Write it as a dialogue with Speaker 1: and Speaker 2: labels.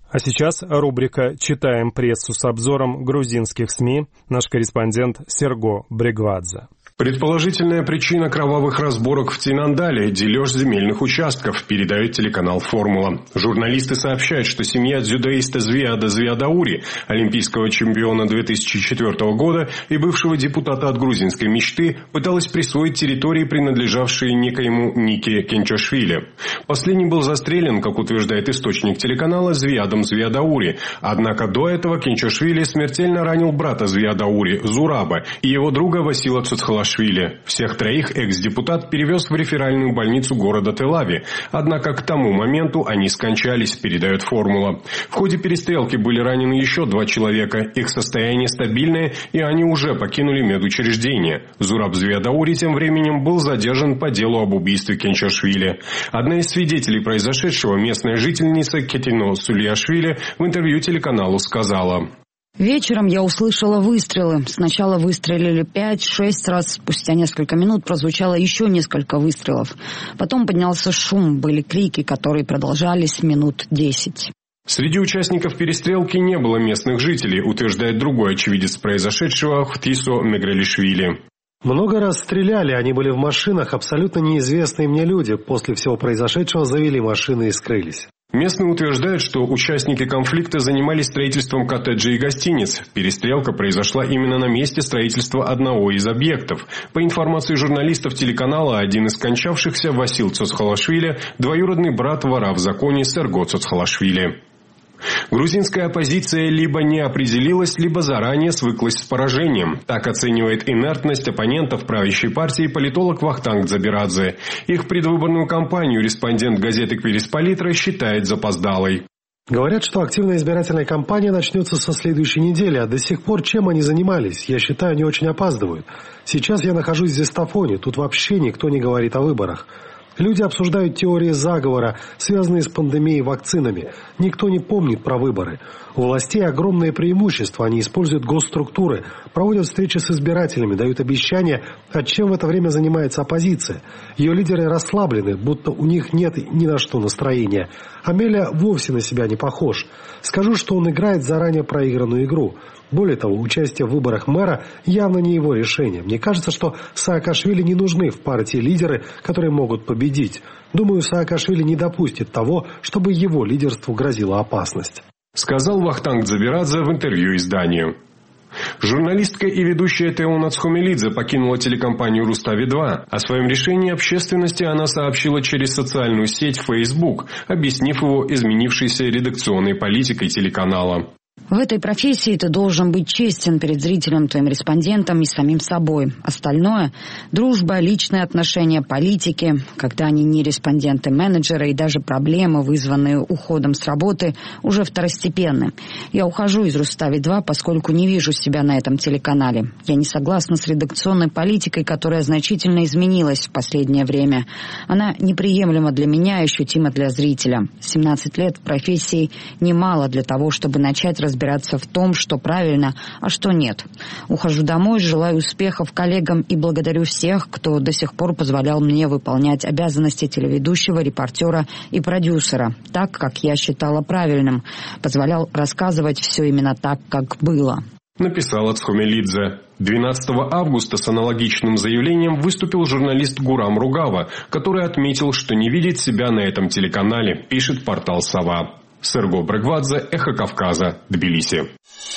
Speaker 1: А сейчас рубрика «Читаем прессу с обзором грузинских СМИ». Наш корреспондент Серго Брегвадзе.
Speaker 2: Предположительная причина кровавых разборок в Цинандале – дележ земельных участков, передает телеканал «Формула». Журналисты сообщают, что семья дзюдоиста Звиада Звиадаури, олимпийского чемпиона 2004 года и бывшего депутата от грузинской мечты, пыталась присвоить территории, принадлежавшие некоему Нике Кенчашвили. Последний был застрелен, как утверждает источник телеканала, Звиадом Звиадаури. Однако до этого Кенчашвили смертельно ранил брата Звиадаури, Зураба, и его друга Васила Цоцхалашвили. Всех троих экс-депутат перевез в реферальную больницу города Тель-Ави. Однако к тому моменту они скончались, передает «Формула». В ходе перестрелки были ранены еще 2 человека. Их состояние стабильное, и они уже покинули медучреждение. Зураб Звиадаури тем временем был задержан по делу об убийстве Кенчашвили. Одна из свидетелей произошедшего, местная жительница Кетино Сулияшвили, в интервью телеканалу сказала:
Speaker 3: «Вечером я услышала выстрелы. Сначала выстрелили 5-6 раз. Спустя несколько минут прозвучало еще несколько выстрелов. Потом поднялся шум, были крики, которые продолжались минут 10.
Speaker 2: Среди участников перестрелки не было местных жителей, утверждает другой очевидец произошедшего Хтисо Мегрелишвили.
Speaker 4: Много раз стреляли, они были в машинах, абсолютно неизвестные мне люди. После всего произошедшего завели машины и скрылись».
Speaker 2: Местные утверждают, что участники конфликта занимались строительством коттеджей и гостиниц. Перестрелка произошла именно на месте строительства одного из объектов. По информации журналистов телеканала, один из скончавшихся, Васил Цоцхалашвили, двоюродный брат вора в законе Серго Цоцхалашвили. Грузинская оппозиция либо не определилась, либо заранее свыклась с поражением. Так оценивает инертность оппонентов правящей партии политолог Вахтанг Дзабирадзе. Их предвыборную кампанию респондент газеты «Квирисполитра» считает запоздалой.
Speaker 4: Говорят, что активная избирательная кампания начнется со следующей недели, а до сих пор чем они занимались? Я считаю, они очень опаздывают. Сейчас я нахожусь в Зестафоне, тут вообще никто не говорит о выборах. Люди обсуждают теории заговора, связанные с пандемией и вакцинами. Никто не помнит про выборы. У властей огромное преимущество. Они используют госструктуры, проводят встречи с избирателями, дают обещания, а чем в это время занимается оппозиция. Ее лидеры расслаблены, будто у них нет ни на что настроения. Амеля вовсе на себя не похож. Скажу, что он играет заранее проигранную игру. Более того, участие в выборах мэра явно не его решение. Мне кажется, что Саакашвили не нужны в партии лидеры, которые могут победить. Думаю, Саакашвили не допустит того, чтобы его лидерству грозила опасность.
Speaker 2: Сказал Вахтанг Дзабирадзе в интервью изданию. Журналистка и ведущая Тео Нацхумелидзе покинула телекомпанию «Рустави-2». О своем решении общественности она сообщила через социальную сеть Facebook, объяснив его изменившейся редакционной политикой телеканала.
Speaker 3: В этой профессии ты должен быть честен перед зрителем, твоим респондентом и самим собой. Остальное – дружба, личные отношения, политики, когда они не респонденты менеджера, и даже проблемы, вызванные уходом с работы, уже второстепенны. Я ухожу из «Рустави-2», поскольку не вижу себя на этом телеканале. Я не согласна с редакционной политикой, которая значительно изменилась в последнее время. Она неприемлема для меня и ощутима для зрителя. 17 лет в профессии немало для того, чтобы начать разбираться в том, что правильно, а что нет. Ухожу домой, желаю успехов коллегам и благодарю всех, кто до сих пор позволял мне выполнять обязанности телеведущего, репортера и продюсера, так, как я считала правильным. Позволял рассказывать все именно так, как было.
Speaker 2: Написала Цхумелидзе. 12 августа с аналогичным заявлением выступил журналист Гурам Ругава, который отметил, что не видит себя на этом телеканале, пишет портал «Сова». Серго Брегвадзе, Эхо Кавказа, Тбилиси.